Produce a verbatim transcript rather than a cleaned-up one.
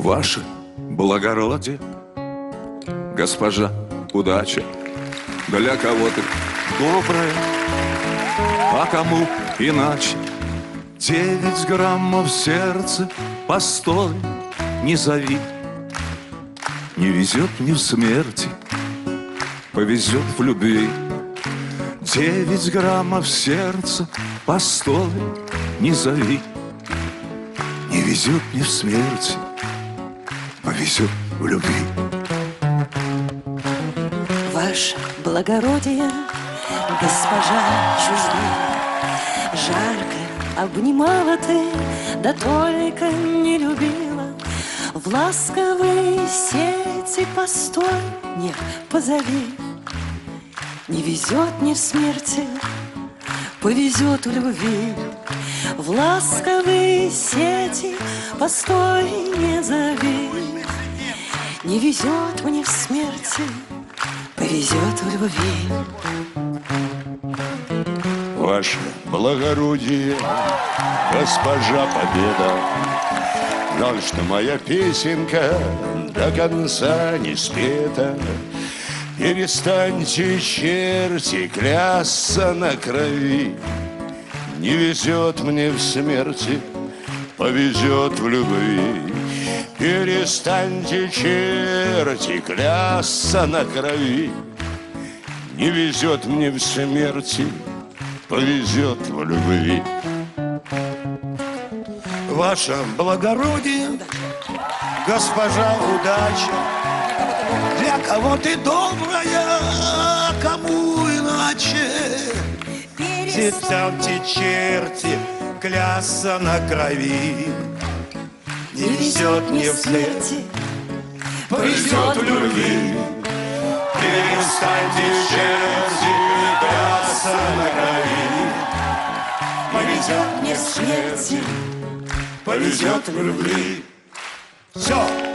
Ваше благородие, госпожа удача, для кого-то добрая, а кому иначе. Девять граммов сердца, постой, не зови. Не везет мне в смерти, повезет в любви. Девять граммов сердца, постой, не зови. Не везет мне в смерти, повезет в любви. Ваше благородие, госпожа чужбина, жарко обнимала ты, да только не любила. В ласковые сети постой, не позови. Не везет мне в смерти, повезет в любви. В ласковые сети постой, не зови. Не везет мне в смерти, повезет в любви. Ваше благородие, госпожа Победа, жаль, что моя песенка до конца не спета. Перестаньте, черти, клясться на крови. Не везет мне в смерти, повезет в любви. Перестаньте, черти, клясться на крови. Не везет мне в смерти, повезет в любви. Ваше благородие, госпожа удача, для кого ты добрая, а кому иначе. Перестаньте, черти, клясться на крови. Не везет мне в смерти, повезет в любви. Перестаньте, черти, клясться на крови. Повезет мне в смерти, повезет в любви. Все.